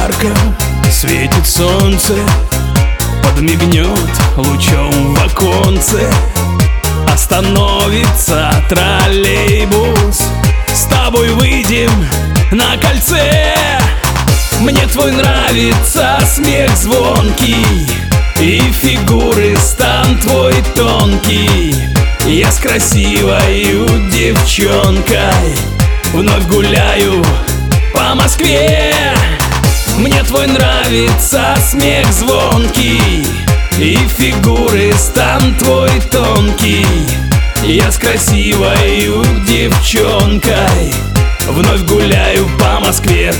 ярко светит солнце, подмигнет лучом в оконце. Остановится троллейбус, с тобой выйдем на кольце. Мне твой нравится смех звонкий, и фигуры стан твой тонкий. Я с красивой девчонкой вновь гуляю по Москве. Мне твой нравится смех звонкий, и фигуры стан твой тонкий. Я с красивой девчонкой вновь гуляю по Москве.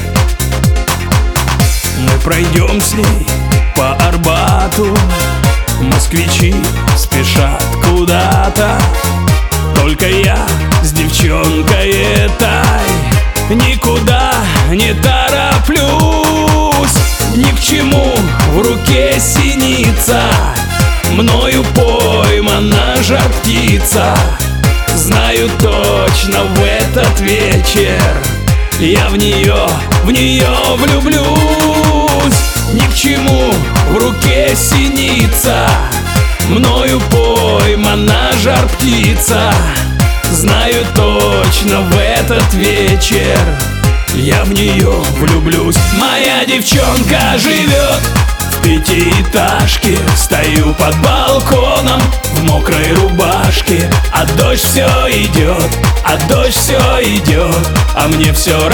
Мы пройдем с ней по Арбату, москвичи спешат куда-то. Только я с девчонкой этой никуда не тороплюсь. Ни к чему в руке синица, мною поймана жар-птица. Знаю точно, в этот вечер я в нее влюблюсь. Ни к чему в руке синица, мною поймана жар-птица. Знаю точно, в этот вечер я в нее влюблюсь. Моя девчонка живет в пятиэтажке. Стою под балконом в мокрой рубашке. А дождь все идет, а дождь все идет, а мне все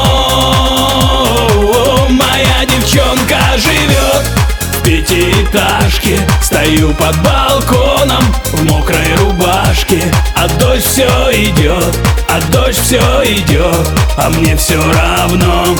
равно. Моя девчонка живет в пятиэтажке. Стою под балконом в мокрой рубашке. А дождь все идет, а дождь все идет, а мне все равно.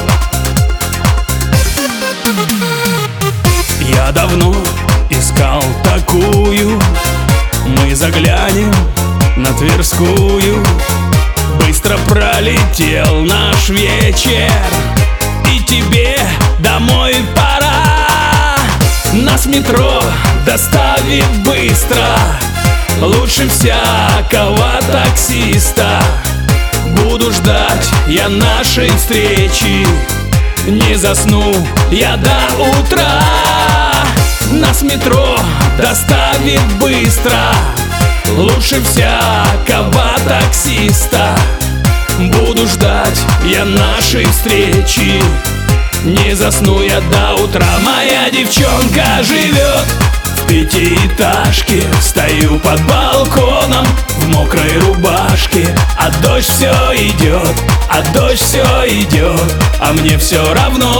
Я давно искал такую. Мы заглянем на Тверскую. Быстро пролетел наш вечер, и тебе домой пора. Нас метро доставит быстро, лучше всякого таксиста. Буду ждать я нашей встречи, не засну я до утра. Нас метро доставит быстро, лучше всякого таксиста. Буду ждать я нашей встречи, не засну я до утра. Моя девчонка живет в пятиэтажке. Стою под балконом в мокрой рубашке. А дождь все идет, а дождь все идет, а мне все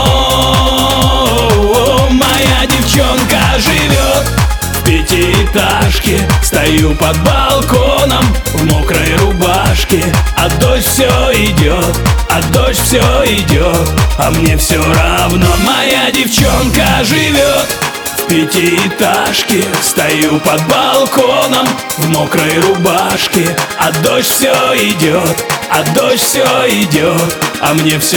равно. Моя девчонка живет в пятиэтажке. Стою под балконом в мокрой рубашке. А дождь все идет, а дождь все идет, а мне все равно. Моя девчонка живет в пятиэтажке. Стою под балконом в мокрой рубашке. А дождь все идет, а дождь все идет, а мне все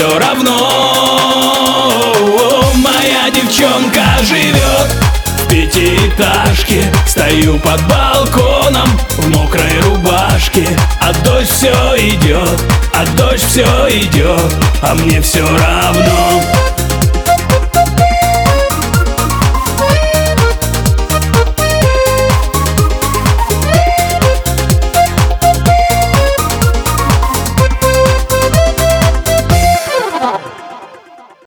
равно. Моя девчонка живет в пятиэтажке. Стою под балконом в мокрой рубашке. А дождь все идет, а дождь все идет, а мне все равно.